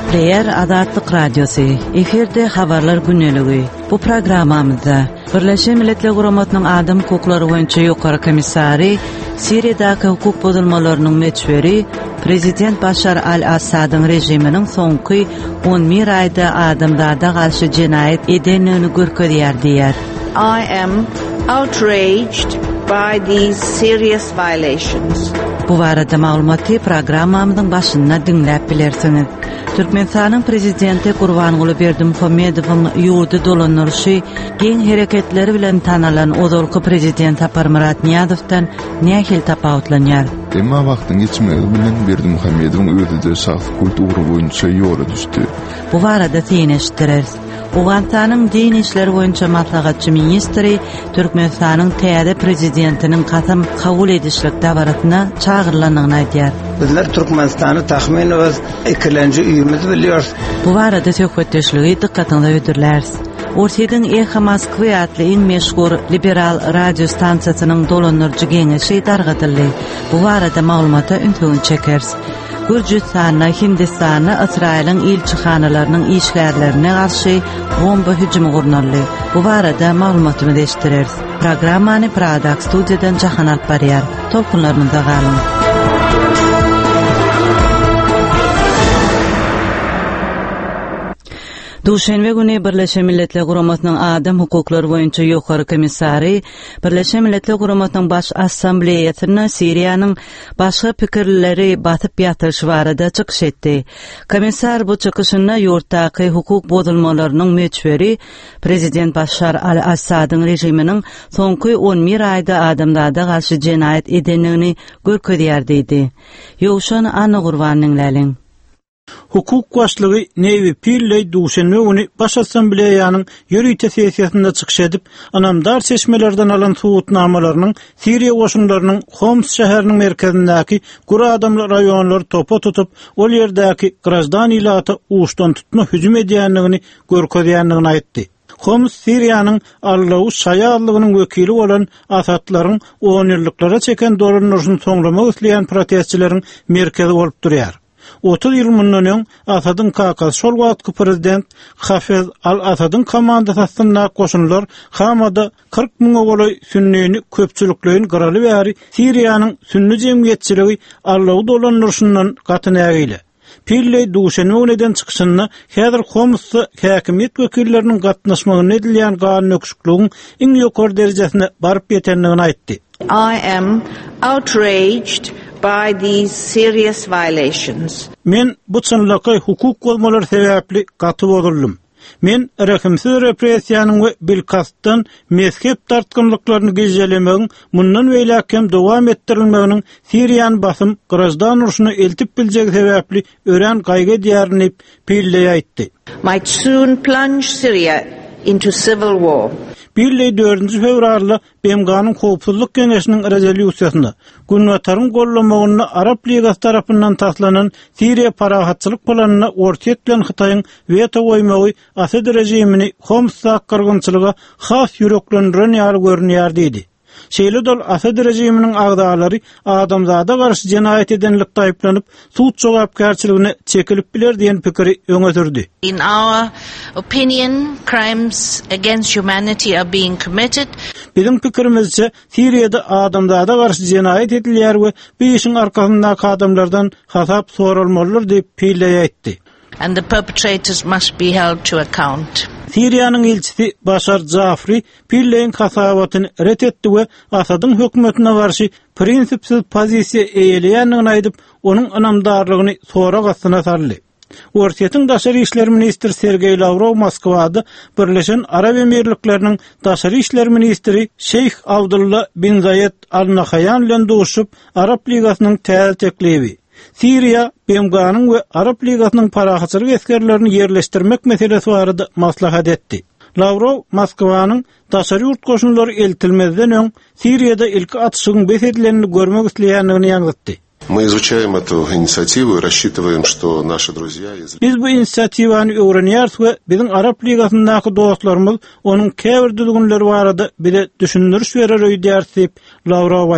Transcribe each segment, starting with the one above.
Player Azatlyk Radiosu. Eferde habarlar günneligi. Bu programmamızda Birleşen Milletler Guramatynyň adam hukuklary boýunça ýokary komissary, Siriýadaky hukuk bozulmalarynyň meçberi, Prezident Başar al-Assadyň rejiminiň soňky 11 aýda adamlarda garşy jinayet edenini görkezýär diýär. I am outraged by these serious violations. Bu barada maglumaty programmamyzyň başynda dinläp bilersiňiz. Türkmenistanyň prezidenti Gurbanguly Berdimuhammedowyň ýurdy dolanýarsy geň hereketleri bilen tanalan ozalky prezident Aparmurat Niyazowdan nähil tapawutlanýar. Emma wagtyň geçmegi bilen Berdimuhammedowyň özüde şahsy kultury boýunça ýola düşdi. Bu barada teneşdireriz. Ugandanyň din işleri boýunça maslahatçy ministri Türkmenistanyň täze prezidentiniň kasam kabul edişlik dawratyna çağırylanyny aýdýar. Bizler Türkmenistany tahmin öz ikilenci üýümüz bilýär. Bu barada söhbetdeşligi dikkatinizi ödürlersiz. Ortadan Echo Moskwy adly iň meşhur liberal radio stansiýasynyň dolanýarjy geňeşi dargatyldy. Bu barada maglumata üntüň çekers. Gürjistana, Hindistana, Israýlyň ilçixanalarynyň işgärlerine garşy bomba hüjümi gurnaldy. Bu barada maglumatymyzy eşitdireriz. Programmany Pradak studiýadan Jahan alyp barýar. Tolkunlarynda galyň. Duşenbe günü Birleşen Milletler Guramatynyň adam hukuklary boýunça ýokary komissary Birleşen Milletler Guramatynyň baş assambleýasyna Siriýanyň başga pikirleri batyp ýatyryşy barada çykyş etdi. Komissar bu çykyşyna ýurtdaky hukuk bozulmalarynyň meçberi Prezident Başar al-Assadyň rejiminiň soňky 11 aýda adamlarda garşy jinayet edenini görkezýär diýdi. Ýowşan Anna Gurbanyň läliň. Hukuk başlygy Nevi Pilley duşenme günü baş assambleýanyň ýörüýte sessiýasynda çykyş edip, anamdar seçmelerden alan suwutnamalarynyň Siriýa goşunlarynyň Homs şäheriniň merkezindäki gura adamlar raýonlary topa tutup, ol ýerdäki grajdan ilaty uçdan tutma hüjüm edýänligini görkezýänligini aýtdy. Homs Siriýanyň Allawu Şaya adlygynyň wekili bolan asatlaryň 10 ýyllyklara çeken dolanýaryny soňlamak isleýän protestçileriň merkezi bolup durýar. 30 ýyl mundan öň Asadyň kakasy şol wagtky prezident Hafez al-Asadyň komandasy astynda goşunlar Hamada 40 000 goly sünnini köpçülikleýin garaly bäri Siriýanyň sünni jemgyýetçiligi Allawu dolanýarşyndan gatynägile. Pilley duşenme günüden çykyşyna häzir Homsy häkimiýet wekilleriniň gatnaşmagyny edilýän ganun öküşikliginiň iň ýokary derejesine baryp ýetenligini aýtdy. I am outraged by these serious violations. Men bu çynlaky hukuk bozmalary sebäpli gaty bozuldum. Men rahimsiz repressiýanyň we bilkastdan mezhep tartgynlyklaryny gejelemegiň mundan beýlekem dowam etdirilmeginiň Siriýany basym grajdan urşuny eltip biljegi sebäpli ören gaýga diýärnip Pilley aýtdy. Might soon plunge Syria into civil war. Pilley 4 fevralda BMG'nın Howpsuzlyk Geňeşiniň rezolýusiýasynda Günnätaryň gollamagyny Arap Ligasy tarapyndan taslanan Siriýa parahatçylyk planyna ortak bilen Hytaýyň veto goýmagy Asad rejimini Homs'a kyrgynçylyga has ýüreklendiren ýaly görünýär diýdi. Şeýle Asad rejiminiň agdalary adamzada garşy jinayet edenlikde aýplanyp suwut jogapkärçiligine çekilip biler diýen pikiri öňe sürdi. In our opinion, crimes against humanity are being committed. Bizim pikirimizce Siriýada adamzada garşy jinayet edilýär we bu işiň arkasyndaky adamlardan hasap sorulmalydyr diýip Pilley aýtdy. And the perpetrators must be held to account. Siriýanyň elçisi Başar Jafri Pilley'in kasawatyny ret etdi we Asadyň hökümetine garşy prinsipsiz pozisiýa eýelýänligini aýdyp, onuň anamdarlygyny sora gastyna sardy. Ortaýyň daşary işler ministri Sergey Lavrov Moskwada Birleşen Arab Emirlikläriniň daşary işler ministri Şeyh Abdullah bin Zayed al-Nahyan bilen duşup Arab Ligasynyň täze teklibi Siriýa, BMG'nın we Arap Ligasynyň parahatçylyk eskerlerini ýerleşdirmek meselesi barada maslahat etdi. Lavrov Moskwanyň daşary ýurt goşunlary eltilmezden öň Siriýada ilki atyşygyň besedlerini görmek isleýänligini ýaňytdy. Мы изучаем эту инициативу и рассчитываем, что наши друзья из... Biz bu inisiativany öwrenýäris we biziň Arap Ligasyndaky dostlarymyz onuň käbir düzgünleri barada bile düşündiriş berer öýdýär diýip Lavrov aýtdy.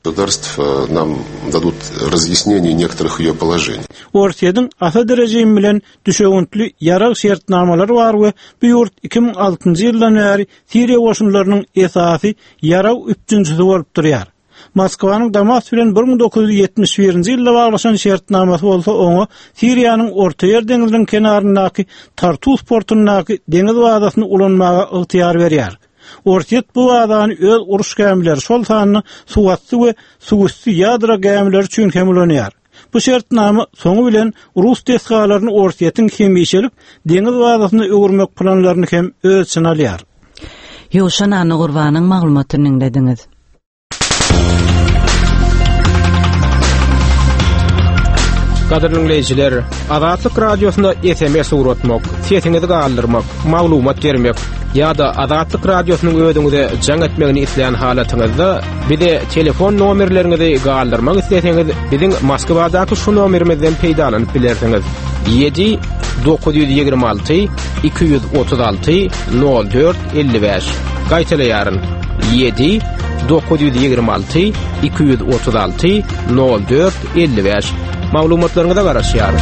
Государств нам дадут разъяснение некоторых ее положений. Ortadan asa derejem bilen düşegüntli yarag şertnamalar bar we bu ýurt 2006-njy ýyldan bäri Siriýa goşunlarynyň esasy yarag üçünçisi bolup durýar. Moskwanyň Damas bilen 1971-nji ýylda baglaşan şertnamasy bolsa oňa Siriýanyň Orta Ýer deňiziniň kenaryndaky Tartus portundaky deňiz wadasyny ulanmaga ygtyýar berýär. Ortiýet bu adany öz uruş gemleri şol sanyny suwatdy we suwusty ýadra gemleri üçin hem ulanýar. Bu şertnama soňu bilen Rus tesgalaryny Ortiýetiň kemişelip deňiz wadasyny öwürmek planlaryny hem öz içine alýar. Ýoşan Anna Gurbanyň maglumatyny dinlediňiz. Kadrly dinleyijiler, Azatlyk radiosunda SMS uratmak, sesiňizi galdyrmak, maglumat bermek ýa-da Azatlyk radiosynyň ödüňize jaň etmegini isleýän halatyňyzda bize telefon nomerleriňizi galdyrmak isleýäňiz, biziň Moskwadaky şu nomerimizden peýdalanyp bilersiňiz. 7-926 236 04 55. Gaýtalaýaryn 7-926 236 04 55. Maglumatlaryňyza garaşýar.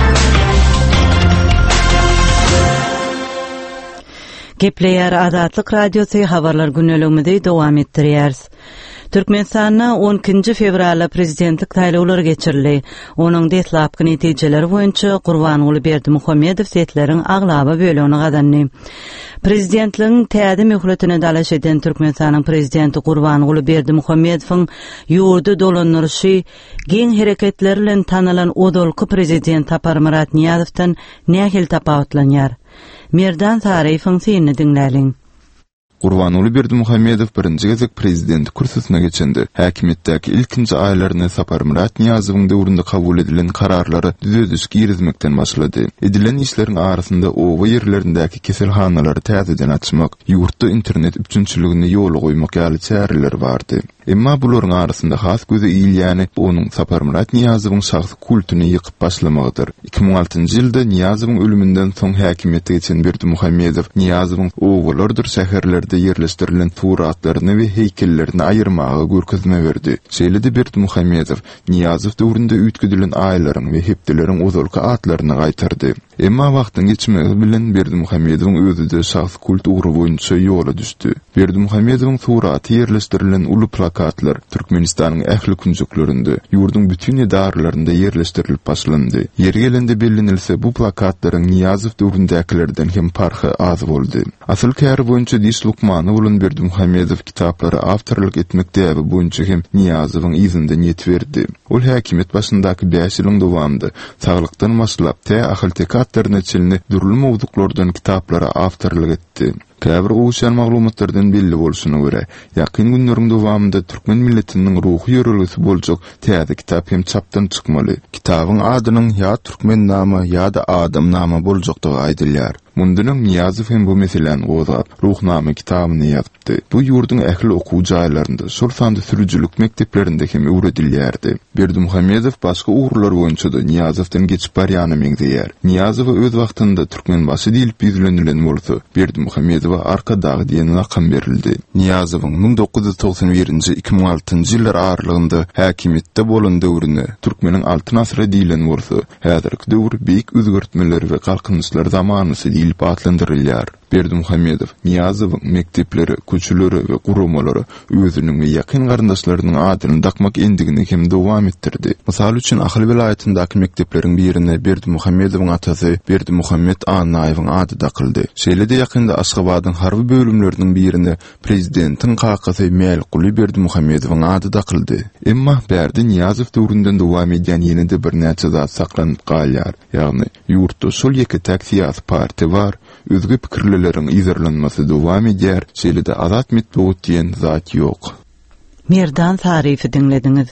Gepleýär Azatlyk radiosy habarlar günneliginde dowam etdirýäris. Türkmenistanda 12 fevralda prezidentlik taýlawlary geçirildi. Onuň detlapky netijeleri boýunça Gurbanyň Berdimuhammedow setleriň aglaba bölegi gadandy. Prezidentligiň täze möhletini dalaş eden Türkmenistanyň prezidenti Gurbanyň Berdimuhammedowyň ýurdu dolanýarsy geň hereketleri bilen tanylan odolky prezident Parmerat Niyazowdan nähil tapawutlanýar. Merdan Tariýewiň seni dinläliň. Gurbanyň Berdimuhammedow birinji gezek prezident kursusyna geçendi. Häkimetdäki ilkinji aýlaryny Saparmurat Niýazowyň döwründe kabul edilen kararlary düzüdüş girizmekden başlady. Edilen işleriň arasynda owa ýerlerindäki keselhanalary täzeden açmak, ýurtda internet üçünçiligini ýola goýmak ýaly çäreler bardy. Emma bularyň arasynda has göze iýilýäni onuň Saparmurat Niýazowyň şahsy kultuny ýykyp başlamagydyr. 2006-njy ýylda Niýazowyň ölümünden soň häkimetde geçen Berdimuhammedow Niýazowyň owalardyr şäherlerde yerleştirilen suratlaryny we heykellerini aýyrmaga görkezme berdi. Şeýle-de Berdimuhammedow Niýazow döwründe üýtgüdilen aýlaryň we hepdeleriň ozalky atlaryny gaýtardy. Emma wagtyň geçmegi bilen Berdimuhammedowyň özüde şahsy kultury boýunça ýola düşdi. Berdimuhammedowyň suraty yerleştirilen uly plakatlar Türkmenistanyň ähli künjüklerinde, ýurduň bütün edarlarynda yerleştirilip başlandy. Yer gelende bellenilse bu plakatlaryň Niýazow döwründekilerden hem parhy az boldy. Asyl käri boýunça Dis Lukmany bolan Berdimuhammedow kitaplary awtorlyk etmekde boýunça hem Niýazowyň izinde niýet berdi. Ol häkimet başyndaky 5 ýylyň dowamında saglykdan maslap tä ahyltekatlaryna çelini dürli mowduklardan kitaplary awtorlyk etdi. Käbir uşan maglumatlardan belli bolsuny görä, ýakyn günleriň dowamında türkmen milletiniň ruhy ýörelgisi boljak täze kitap hem çapdan çykmaly. Kitabyň adynyň ýa türkmen namy ýa-da adam namy boljakdygy aýdylýar. Mundunyň Niýazow hem bu meseleni gozap, ruhnama kitabyny ýazdy. Bu ýurduň ähli okuw jaýlarynda, şol sandy sürüjülük mekdeplerinde hem öwredilýärdi. Berdimuhammedow başga uğurlar boýunça da Niýazowdan geçip barýany meňzeýär. Niýazow öz wagtynda türkmen başy diýilip ýüzlenilen bolsa, Berdimuhammedow arkadagy diýen lakam berildi. Niýazowyň 1991-nji 2006-njy ýyllar aralygynda häkimetde bolan döwrüne türkmeniň altyn asry diýilen bolsa, häzirki döwür beýik özgertmeler we galkynçlar zamanyny diýilip atlandyrylýar. Berdimuhammedow Niýazowyň mektepleri, köçüleri we gurumalary özüniň we ýakyn garyndaşlarynyň adyny dakmak endigini hem dowam etdirdi. Mysal üçin Ahly vilayatyndäki mektepleriň birine Berdimuhammedowyň atasy Berdimuhammed Anaýewiň ady dakyldy. Şeýle-de ýakynda Aşgabatyň harby bölümleriniň birine prezidentiň kakasy Mälkuly Berdimuhammedowyň ady dakyldy. Emma Berdi Niýazow döwründen dowam edýän ýene-de bir näçe zat saklanyp galýar. Ýagny ýurtda şol ýeke täksiýat parti bar, özge pikirleriň ýerlenmesi dowam edýär, şeýle-de azat mitbuat diýen zat ýok. Merdan Tariýewi dinlediňiz.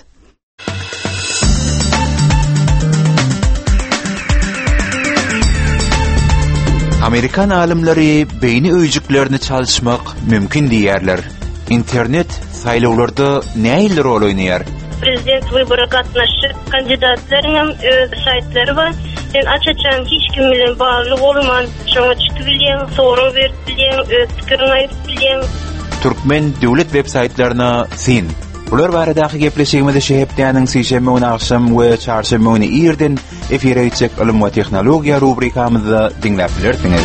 Amerikan alimleri beyni öýjüklerini çalışmak mümkin diýerler. İnternet saýlawlarda näme rol oýnaýar? Prezident wybora gatnaşyp kandidatlaryň öz saýtlary bar. Sen açaçan hiç kim bilen bagly bolman, şoňa çykyp bilýän, soraw berip bilýän, öz pikirini aýdyp bilýän. Türkmen döwlet web saýtlaryna sen Bular baradaky gepleşigimizde şehipdäniň sişeme güni akşam we çarşamba güni ýerden efire ýetjek ilim we tehnologiýa rubrikamyzda diňläp bilersiňiz.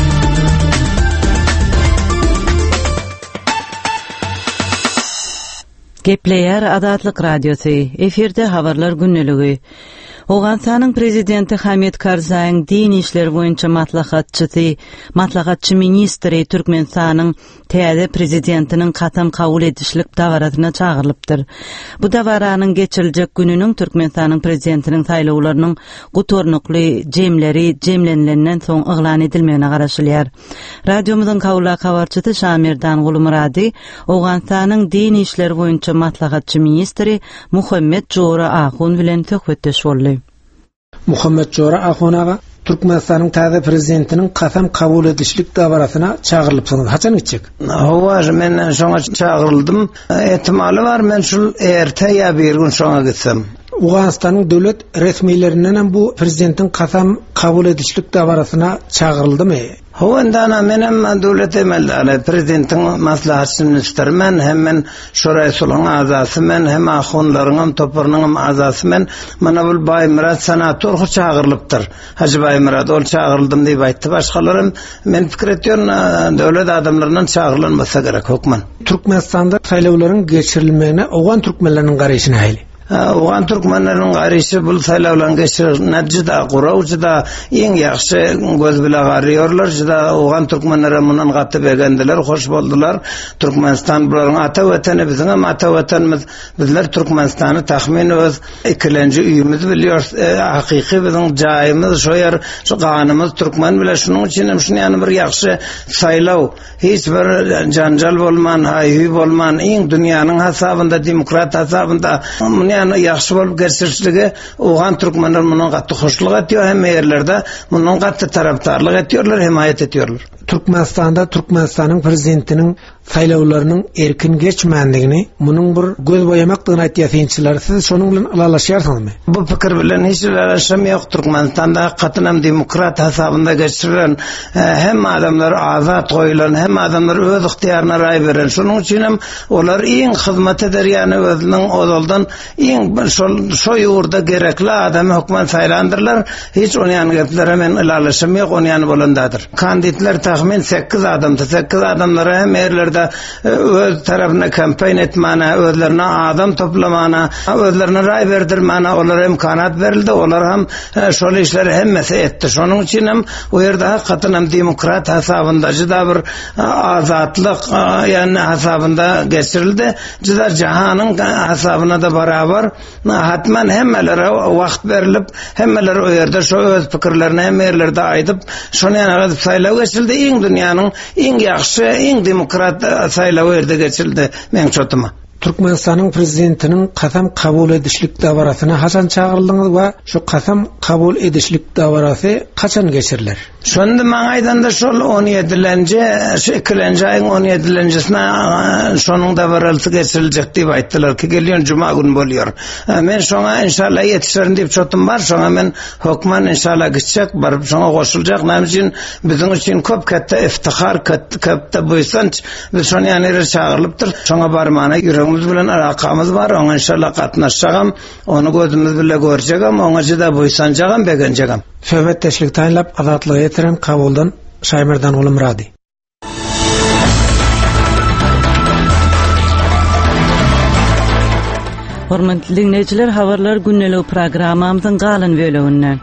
Gepleýär Adatlyk Radiosy. Eferde habarlar günneligi. Oğanstanyň prezidenti Hamid Karzaýyň din işleri boýunça matlahatçy ministri Türkmenistanyň täze prezidentiniň katam kabul edişlik dawaratyna çağırlypdyr. Bu dawaranyň geçiriljek gününiň Türkmenistanyň prezidentiniň saýlawlarynyň gutornukly jemlenlenden soň yglan edilmegine garaşylýar. Radiomyzyň kawula habarçysy Şamirdan Gulmurady Oğanstanyň din işleri boýunça matlahatçy ministri Muhammed Jora Ahun bilen töhbetdeş boldy. Muhammed Jora Ahunaga Türkmenistanyň täze prezidentiniň kasam kabul edişlik dawarasyna çağırlypsyňyz. Haçan gitjek? Howar men şoňa çağıryldım. Ehtimali bar men şol erte ýa bir gün şoňa gitsem. Oğanstanyň döwlet resmiýetlerinden bu prezidentin kasam kabul edişlik dawarasyna çağıryldymy? Howandana menem döwlet emelleri prezidentin maslahatçy ministri men hem şoray sularyň azasy men hem ahunlaryň toparynyň azasy men mana bu Baýmurat senator çağırlypdyr. Hacı Baýmurat ol çağırıldym diýip aýtdy. Başgalarym men pikir etýän döwlet adamlaryndan çağırylmasa gerek hukman. Türkmenistanda saýlawlaryň geçirilmegine oğan türkmenläriniň garaşyny aýly. Oğan Türkmenleriň garaşy bu saýlawlaryň geçirilmegine juda guraw, juda iň ýaxşy göz bilen garýarlar. Juda oğan Türkmenlere mundan gaty bergendiler, hoş boldular. Türkmenistan bularyň ata watany, biziň hem ata watanymyz. Bizler Türkmenistany tahmin öz ikilenji üýümüz bilýär. Hakyky biziň jaýymyz şo ýer, şo ganymyz Türkmen bilen şunuň üçin hem şunu ýany bir ýaxşy saýlaw. Hiç bir janjal bolman, haýhy bolman, iň dünýäniň hasabynda, demokrat hasabynda yani yaxşı bolup geçirişligi oğan Türkmenler munun gatty hoşluk etýär, hem ýerlerde munun gatty taraptarlyk etýärler, himayet etýärler. Türkmenistanda Türkmenistanyň prezidentiniň saýlawlarynyň erkin geçmändigini munyň bir göz boýamakdygyny aýtýarsyňlar. Siz şonuň bilen alalaşýarsyňyzmy? Bu pikir bilen hiç alaşam ýok. Türkmenistanda katynam demokrat hasabynda geçirilen hem adamlar azat goýulan, hem adamlar öz ihtiýaryna raý beren. Şonuň üçin hem olar iň hyzmat eder, ýani özüniň odaldan iň şo ýurda gerekli adamy hukman saýlandyrlar. Hiç onyň geplere men alaşam ýok, onyň bolandadyr. Kandidatlar tahmin 8 adamdy. 8 adamlara hem erlerde öz tarafına kampanya etmana, özlerine adam toplamana, özlerine ray verdirmana, onlara imkanat verildi. Onlar hem şol işleri hemmesi etti. Şonun için hem o yerde hakikaten hem demokrat hasabında juda bir azatlık yani hasabında geçirildi. Juda jahanın hasabına da beraber hatman hemmelere vakt verilip hemmelere o yerde şu öz fikirlerini hemmelerde aydıp şonu yana saylaw geçildi. İň dünýäniň iň ýaxşy, iň demokrat saýlaw erde geçildi men çotuma. Türkmenistanyň prezidentiniň kasam kabul edişlik dawarasyna haçan çağıryldyňyz we şu kasam kabul edişlik dawarasy kaçan geçiriler? Şonda maňa aýdanda şol 17-nji, şu 2-nji aýyň 17-njisine şonuň dawarasy geçiriljek diýip aýtdylar ki gelýän juma günü bolýar. Men şoňa inşallah ýetişerim diýip çotum bar. Şoňa men hukman inşallah gitjek, baryp şoňa goşuljak. Näme üçin biziň üçin köp katta iftihar, katta boýsanç biz şonu ýany çağırlypdyr. Şoňa barmana ýüregimiz bilen alakamız bar. Oňa inşallah gatnaşjagam, onu gözümüz bilen görjegem, oňa juda boýsanjagam, begenjegem. Söhbetdeşlik taýlap azatlygy ýetiren kabuldan Şaýmirdan Gulmurady. Hormatly dinleyijiler, habarlar günneligi programmamyzyň galan böleginden.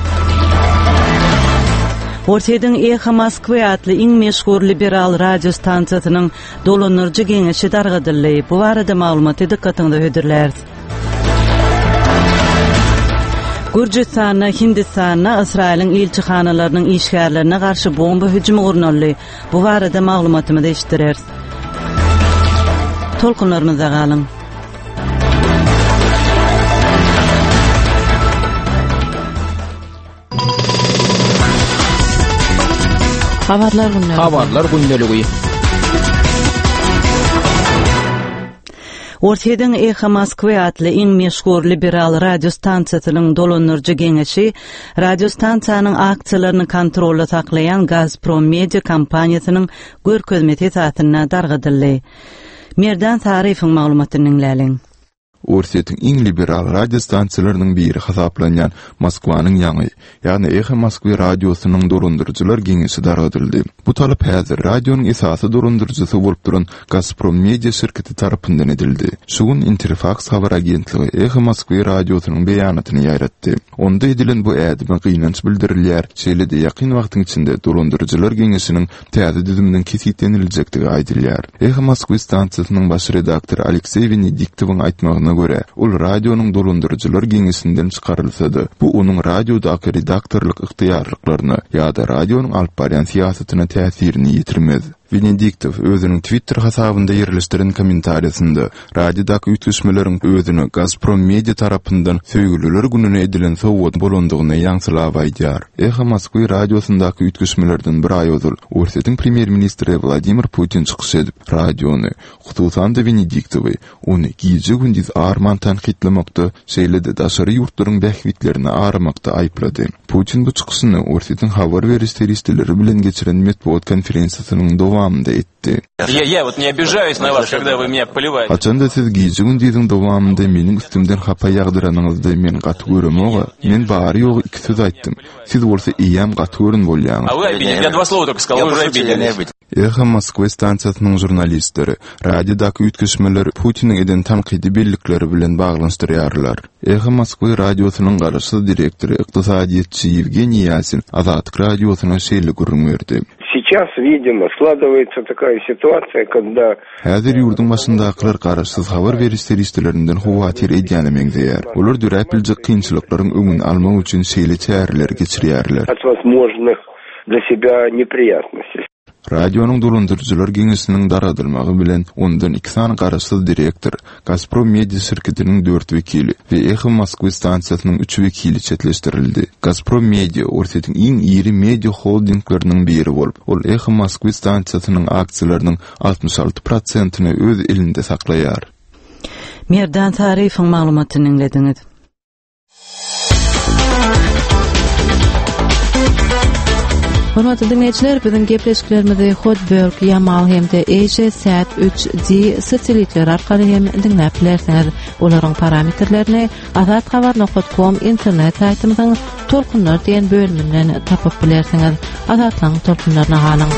Ortaýyň Echa Moskwa adly iň meşhur liberal radio stansiýasynyň dolanyrjy geňeşi dargadyldy. Bu barada maglumaty dikkatiňizde höderler. Gürjistana, Hindistana, Israýlyň elçixanalarynyň işgärlerine garşy bomba hüjümi gurnaldy. Bu barada maglumatymyzy eşitdirer. Tolkunlarymyza galyň. Habarlar günneligi. Ortaýyň Echa Moskwa adly iň meşhur liberal radio stansiýasynyň dolanyrjy geňeşi radio stansiýanyň aksiýalaryny kontrolda saklayan Gazprom Media kompaniýasynyň görkezmeti satyna dargadyldy. Merdan Tarifin maglumatyny dinläliň. Orsetin iň liberal radio stansiýalarynyň biri hasaplanýan Moskwanyň ýaňy, ýagny Echo Moskwy radiosynyň durundurjylar geňesi daradyldy. Bu talap häzir radionyň esasy durundurjysy bolup duran Gazprom Media şirketi tarapyndan edildi. Şugun Interfax habar agentligi Echo Moskwy radiosynyň beýanatyny ýaratdy. Onda edilen bu ädime gynanç bildirilýär. Şeýle-de ýakyn wagtyň içinde durundurjylar geňesiniň täze düzümden kesitleniljektigi aýdylýar. Echo Moskwy stansiýasynyň baş redaktory Aleksey Venediktowyň aýtmagyna göre, ol radionyň durundurjylar geňesinden çykarylsa-da, bu onuň radiodaky redaktorlyk yktyýarlyklaryna ýa-da radionyň alyp barýan siýasatyna täsirini ýitirmez. Venediktov özünün Twitter hasabynda ýerleşdiren kommentariýasynda radiodaky ütgüşmeleriň özüni Gazprom Media tarapyndan söýgüliler gününe edilen sowat bolandygyny ýaňsylap aýdýar. Echo Moskwy radiosyndaky ütgüşmelerden bir aý ozul Orsetin premier ministri Vladimir Putin çykyş edip radiony, hususan da Venediktowy, ony gije gündüz arman tanqidlemekde, şeýle-de daşary ýurtlaryň bähwitlerini aramakda aýplady. Putin bu çykyşyny Orsetin habar beriş teristleri bilen geçiren medeniýet konferensiýasynyň dowamında etdi. Я вот не обижаюсь на вас, когда вы меня поливаете. Haçanda siz gije gündüziň dowamında meniň üstümden hapa ýagdyranyňyzdy men gaty göremok, men bary ýok iki söz aýtdym. Siz bolsa iýam gaty görün bolýaňyz. А вы обидели, я два слова только сказал, вы уже обидели. Echo Moskwy stansiýasynyň jurnalistleri radiodaky ütgüşmeler Putiniň eden tanqidi bellikleri bilen baglanşdyrýarlar. Echo Moskwy radiosynyň garaşy direktory ykdysadyetçi Evgeniy Yasin Azatlyk radiosyna şeýle görünýärdi. Сейчас, видимо, складывается такая ситуация, когда häzir ýurdun başyndakylar garaşsyz habar beriş teristlerininden howatir edýänmeňdir. Olar düräpilje kynçylyklaryň öňüni almak üçin şeýle çäreler geçirýärler. От возможных для себя неприятностей. Radionyň durundurjylar geňesiniň daradylmagy bilen ondan 2 sany garaşsyz direktor, Gazprom Media şirketiniň 4 wekili we Echo Moskwy stansiýasynyň 3 wekili çetleşdirildi. Gazprom Media Orsetin iň iri media holdinglarynyň biri bolup, ol Echo Moskwy stansiýasynyň aksiýalarynyň 66%-ni öz elinde saklaýar. Merdan Tarifin maglumatyny dinlediňiz. Hormatly dinleyijiler, biziň gepleşiklerimizi Hotberg, Yamal hemde EJ-Sat 3D satelitler arkaly hem dinläp bilersiňiz. Olaryň parametrlerini azathabar.com internet saýtymyzyň tolkunlar diýen bölüminden tapyp bilersiňiz. Azatlyň tolkunlaryna ganyň.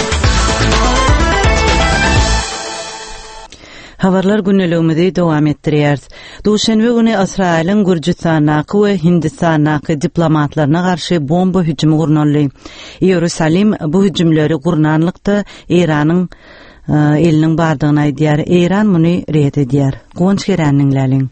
Habarlar günneligimizi dowam etdirýär. Duşanbe güni Israýlyň Gürjistanaky we Hindistanaky diplomatlaryna garşy bomba hüjümi gurnanly. Ýerusalim bu hüjümleri gurnanlykda Iranyň eliniň bardygyny aýdýar. Iran muny ret edýär. Gonç geräniňläliň.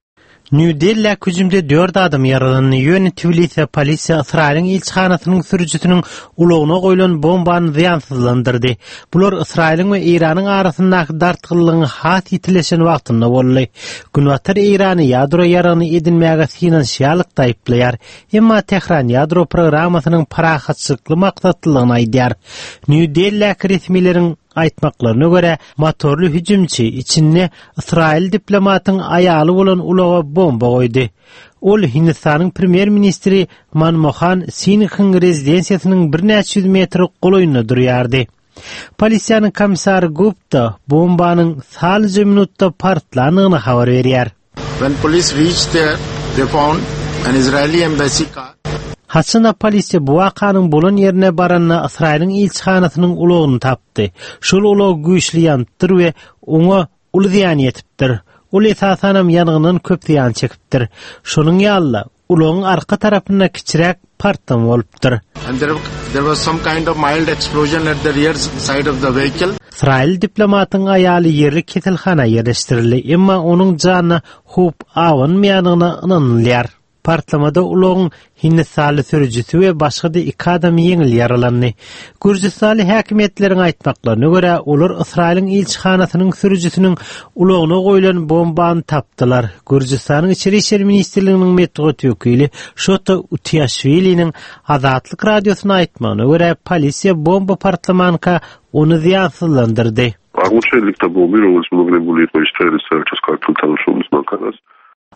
New Delhi hüjümde 4 adam yaralandy. Ýöne Tbilisi polisiýa Israýlyň ilçhanasynyň sürüjüsiniň ulagyna goýulan bombany ziýansızlandyrdy. Bular Israýlyň we Iranyň arasyndaky dartgylygyň hat ýitileşen wagtynda boldy. Günwatar Irany ýadro ýarany edinmäge finansiýallyk taýplaýar. Emma Tehran ýadro programasynyň parahatçylykly maksatlygyny aýdýar. New Delhi resmiýetleriniň aýtmaklaryna görä, motorly hüjümçi içinde Israýl diplomatyň aýaly bolan ulaga bomba goýdy. Ol Hindistanyň premier ministri Manmohan Singh'ın rezidensiýasynyň 100 metr goloýunda durýardy. Polisiýanyň komissary Gupta bombanyň salja minutda partlanygyny habar berýär. When police reached there, they found an Israeli embassy car. Haçanda polisiýa bu wakanyň bolan ýerine baranna Israýlyň ilçhanasynyň ulagyny tapdy. Şol ulag güýçli ýandyr we oňa uly ziýan ýetipdir. Ol esasanam ýangynyň köp ziýan çekipdir. Şonuň ýaly ulagyň arka tarapynda kiçirek partlama bolupdyr. And there was some kind of mild explosion at the rear side of the vehicle. Israýl diplomatyň aýaly ýerli ketilhana ýerleşdirildi, emma onuň janyna hup awanmaýanyna ynanylýar. Partlamada ulagyň Hindistanly sürüjüsi we başga da 2 adam ýeňil yaralandy. Gürjistany häkimetleriň aýtmaklaryna görä, olar Israýlyň ilçhanasynyň sürüjüsiniň ulagyna goýulan bombany tapdylar. Gürjistanyň içeri işler ministrliginiň medeniýet wekili Shota Utiashviliň Azatlyk radiosyna aýtmagyna görä, polisiýa bomba partlamanka onu ziýansızlandyrdy.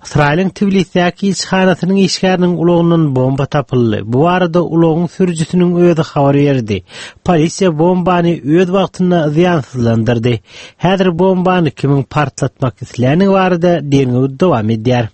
İsrail'in Tbilis'däki işganatynyň işgäriniň ulogynyň bomba tapyldy. Bu arada ulogyň sürüjüsiniň öýdi habar berdi. Polisiýa bombany öýd wagtynda ziýansızlandyrdy. Häzir bombany kimin partlatmak isläni barada deňew dowam edýär.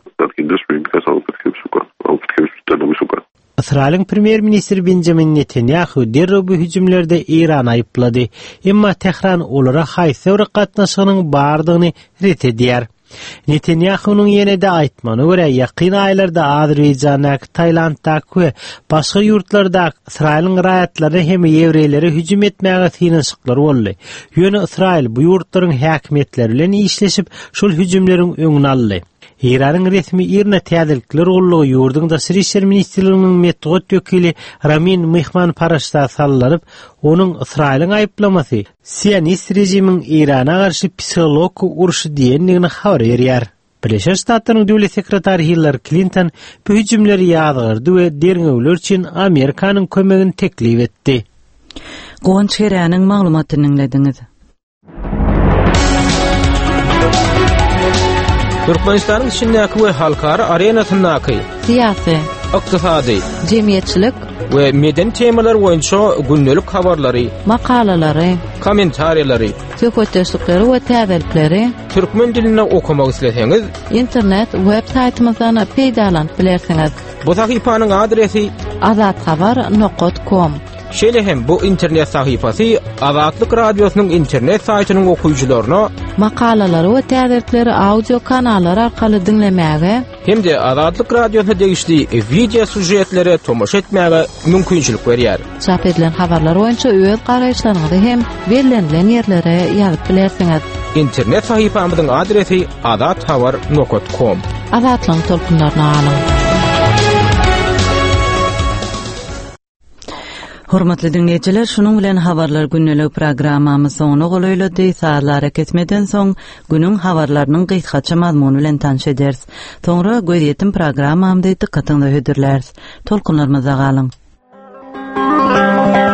İsrail'in premier ministri Benjamin Netanyahu derrew bu hüjümlerde İran aýyplady. Emma Tehran olara haýsy gatnaşygynyň bardygyny ret edýär. Netanyahu'nun ýene de aýtmany görä ýakyn aýlarda Azerbaýjanyň, Taýlanddaky we başga ýurtlarda İsrail'in raýatlary hem ýewreýlere hüjüm etmäge synşyklar boldy. Ýöne İsrail bu ýurtlaryň häkimetleri bilen işleşip şol hüjümleriň öňüni aldy. İran'ın resmi İrna täzelikler gollugy ýurduň daşary işler ministrliginiň metod ýökili Ramin Mehmanparashda sallaryp, onuň İsrail'in aýyplamasy Siyonist rejimiň Irana garşy psikolog uruşy diýendigini habar berýär. Birleşik Ştatlaryň döwlet sekretary Hillary Clinton bu hüjümleri ýadgyrdy we derňewler üçin Amerikanyň kömegini teklip etdi. Gonç Heranyň maglumatyny dinlediňiz. Türkmenistan'ın içindeki ve halkara arenasındaki siyasi, iqtisadi, cemiyetçilik ve meden temalar boyunca günlük habarları, makalaları, komentariyaları, söhbetleşikleri ve täzelikleri Türkmen dilinde okumak isleseniz internet web saytymyzdan peýdalanıp bilersiňiz. Bu sahypanyň adresi azathabar.com. Şeýle hem bu internet sahypasy Azatlyk radiosynyň internet saýtynyň okuyucularyna makalalary we täzelikleri audio kanallar arkaly dinlemäge hem de Azatlyk radiosyna degişli video sujetlere tomoş etmäge mümkinçilik berýär. Çap edilen habarlar boýunça öz garaýşlaryňyzy hem berilen ýerlere ýazyp bilersiňiz. İnternet sahypamyzyň adresi azathabar.com. Azatlyň tolkunlaryny alyň. Hormatly dinleýijiler, şunuň bilen habarlar günnelik programmamyz soňuna golaýlady. Saatlar ketmeden soň günüň habarlarynyň gysgaça mazmuny bilen tanış ederiz. Soňra göýdýetim programmamdy dikkatiňizde hödürläris. Tolkunlarymyza galyň.